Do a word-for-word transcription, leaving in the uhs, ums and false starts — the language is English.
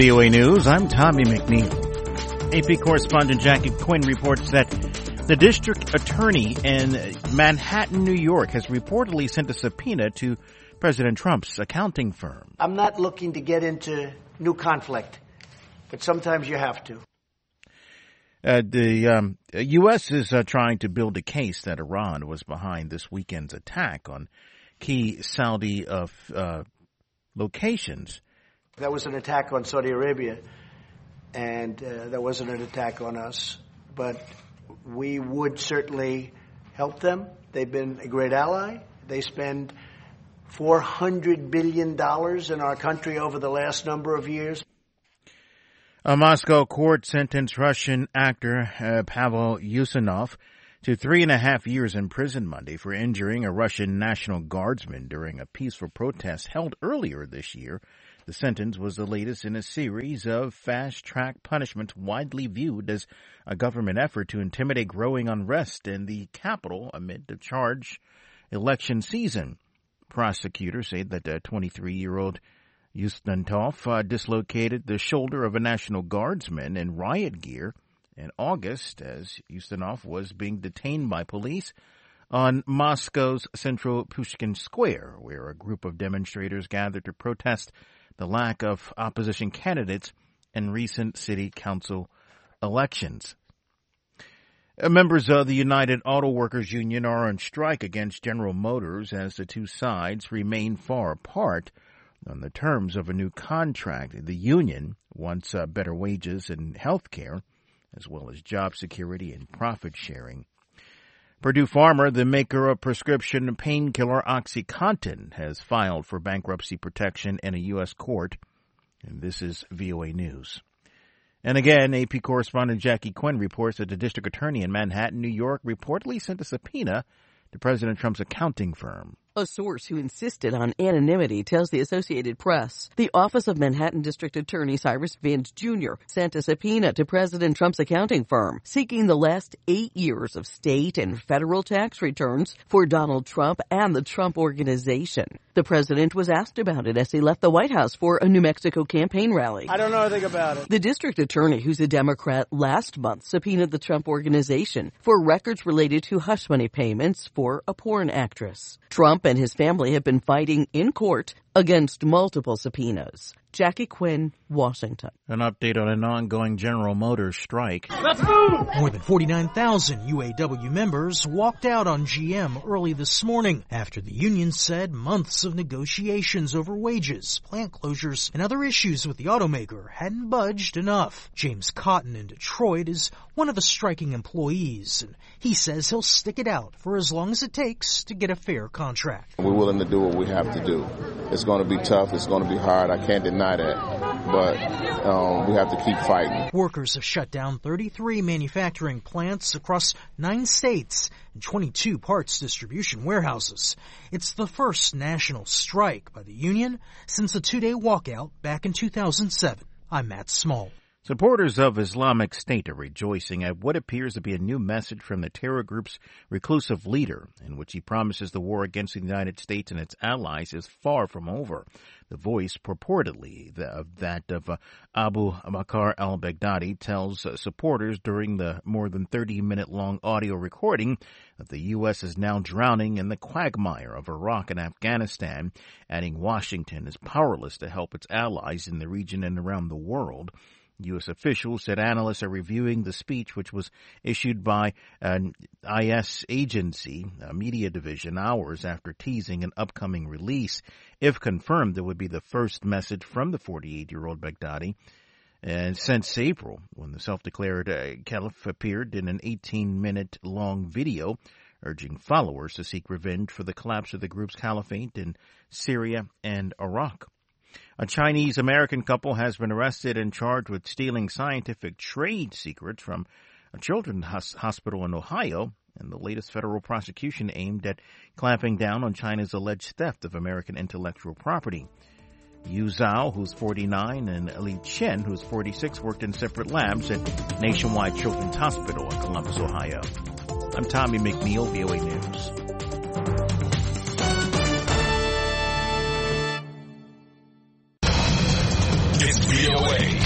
V O A News, I'm Tommy McNeil. A P correspondent Jackie Quinn reports that the district attorney in Manhattan, New York, has reportedly sent a subpoena to President Trump's accounting firm. I'm not looking to get into new conflict, but sometimes you have to. Uh, the um, U S is uh, trying to build a case that Iran was behind this weekend's attack on key Saudi uh, uh, locations. That was an attack on Saudi Arabia, and uh, that wasn't an attack on us. But we would certainly help them. They've been a great ally. They spend four hundred billion dollars in our country over the last number of years. A Moscow court sentenced Russian actor uh, Pavel Usmanov to three and a half years in prison Monday for injuring a Russian National Guardsman during a peaceful protest held earlier this year. The sentence was the latest in a series of fast-track punishments widely viewed as a government effort to intimidate growing unrest in the capital amid the charged election season. Prosecutors say that the twenty-three-year-old Usmanov uh, dislocated the shoulder of a National Guardsman in riot gear in August as Usmanov was being detained by police on Moscow's central Pushkin Square, where a group of demonstrators gathered to protest the lack of opposition candidates in recent city council elections. Uh, members of the United Auto Workers Union are on strike against General Motors as the two sides remain far apart on the terms of a new contract. The union wants uh, better wages and health care, as well as job security and profit sharing. Purdue Pharma, the maker of prescription painkiller OxyContin, has filed for bankruptcy protection in a U S court. And this is V O A News. And again, A P correspondent Jackie Quinn reports that the district attorney in Manhattan, New York, reportedly sent a subpoena to President Trump's accounting firm. A source who insisted on anonymity tells the Associated Press the Office of Manhattan District Attorney Cyrus Vance Junior sent a subpoena to President Trump's accounting firm seeking the last eight years of state and federal tax returns for Donald Trump and the Trump Organization. The president was asked about it as he left the White House for a New Mexico campaign rally. I don't know anything about it. The district attorney, who's a Democrat, last month subpoenaed the Trump Organization for records related to hush money payments for a porn actress. Trump and his family have been fighting in court against multiple subpoenas. Jackie Quinn, Washington. An update on an ongoing General Motors strike. Let's move! More than forty-nine thousand U A W members walked out on G M early this morning after the union said months of negotiations over wages, plant closures, and other issues with the automaker hadn't budged enough. James Cotton in Detroit is one of the striking employees, and he says he'll stick it out for as long as it takes to get a fair contract. We're willing to do what we have to do. It's going to be tough. It's going to be hard. I can't deny that. But um, we have to keep fighting. Workers have shut down thirty-three manufacturing plants across nine states and twenty-two parts distribution warehouses. It's the first national strike by the union since a two-day walkout back in two thousand seven. I'm Matt Small. Supporters of Islamic State are rejoicing at what appears to be a new message from the terror group's reclusive leader, in which he promises the war against the United States and its allies is far from over. The voice, purportedly the, that of uh, Abu Bakr al-Baghdadi, tells uh, supporters during the more than thirty-minute-long audio recording that the U S is now drowning in the quagmire of Iraq and Afghanistan, adding Washington is powerless to help its allies in the region and around the world. U S officials said analysts are reviewing the speech, which was issued by an I S agency, a media division, hours after teasing an upcoming release. If confirmed, it would be the first message from the forty-eight-year-old Baghdadi and since April, when the self-declared uh, caliph appeared in an eighteen-minute-long video urging followers to seek revenge for the collapse of the group's caliphate in Syria and Iraq. A Chinese-American couple has been arrested and charged with stealing scientific trade secrets from a children's hospital in Ohio, and the latest federal prosecution aimed at clamping down on China's alleged theft of American intellectual property. Yu Zhao, who's forty-nine, and Li Chen, who's forty-six, worked in separate labs at Nationwide Children's Hospital in Columbus, Ohio. I'm Tommy McNeil, V O A News. It's V O A.